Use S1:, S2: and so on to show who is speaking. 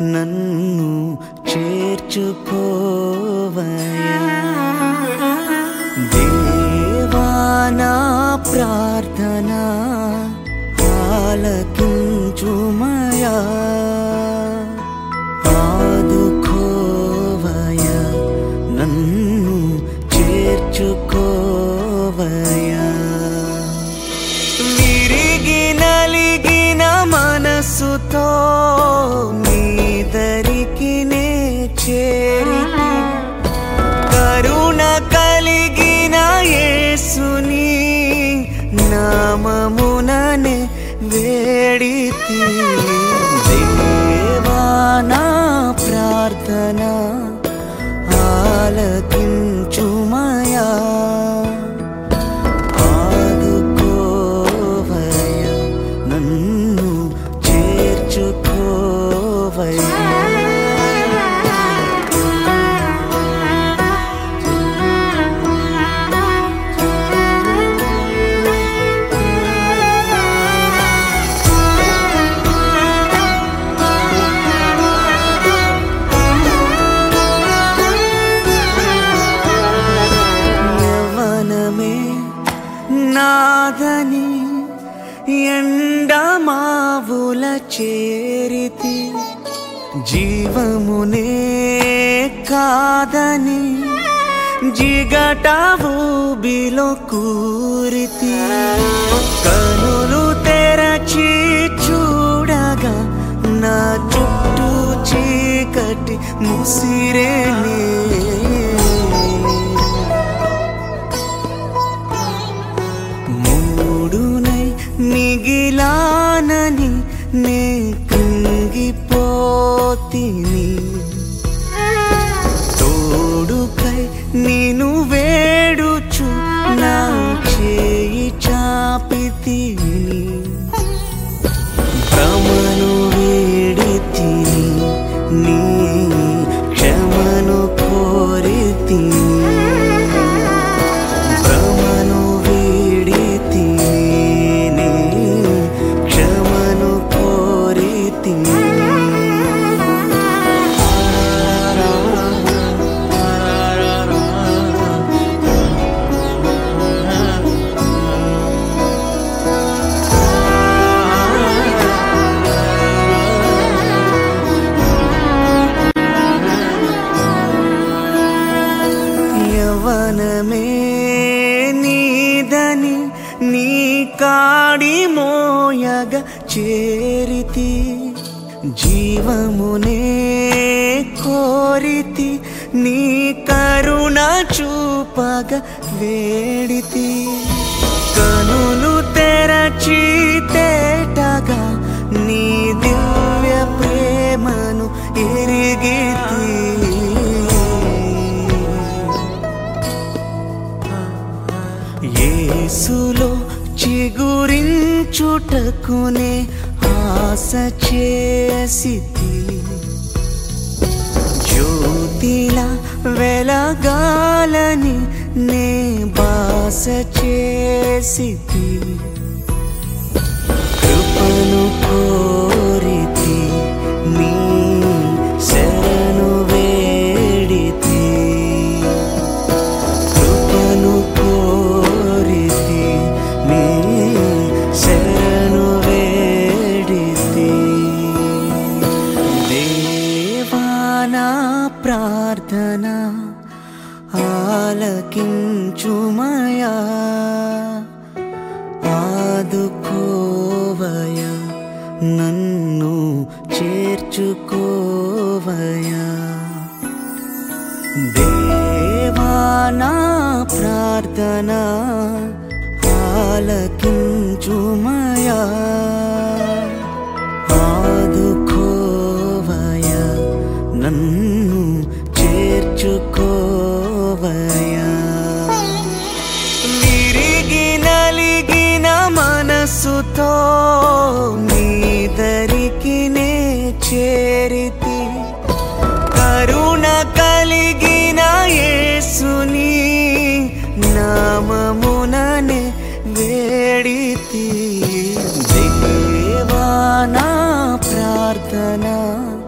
S1: నన్ను చేర్చుకోవయ్యా. దేవా నా ప్రార్థన ఆలకించుమయ్యా. ఆదుకోవయ్యా, నన్ను చేర్చుకోవయ్యా. విరిగి నలిగిన మనసుతో నీ దరికి నే చేరితి. కరుణ కలిగిన యేసుని నామముననే వేడితి. దేవా నా ప్రార్థన ఆలకించుమయ్యా. ఆదుకోవయ్యా, నన్ను చేర్చుకోవయ్యా. నాదని ఎండమావుల చేరితి. జీవమునే కాదని జిగట ఊబిలో కూరితి. కనులు తెరచి చూడగా నా చుట్టూ చీకటి ముసిరేనే. మిగిలానని నే కృంగిపోతిని. తోడుకై నిను వేడుచు నా చేయి చాపితిని. భ్రమను వీడితిని, నీ క్షమను కోరితిని. యవ్వనమే నీదని నీ కాడి మోయగ చేరితి. జీవమునే కోరితి, నీ కరుణ చూపగ వేడితి. కనులు తెరచి తేటగా నీ దివ్య ప్రేమను ఎరిగితి. యేసులో చిగురించుటకునే ఆశ చేసితి. జ్యోతిలా వెలగాలని నే బాస చేసితి. కృపను కోరితి, నీ శరణు వేడితి. కృపను కోరితి, నీ శరణు వేడితి. దేవా నా ప్రార్థన ఆలకించుమయ్యా. ఆదుకోవయ్యా, నన్ను చేర్చుకోవయ్యా. దేవా నా ప్రార్థన ఆలకించుమయ్యా. ఆదుకోవయ్యా, నన్ను చేర్చుకోవయ్యా. విరిగి నలిగిన మనసుతో నీ దరికి నే చేరితి. కరుణ కలిగిన యేసుని నామముననే వేడితి. దేవా నా ప్రార్థన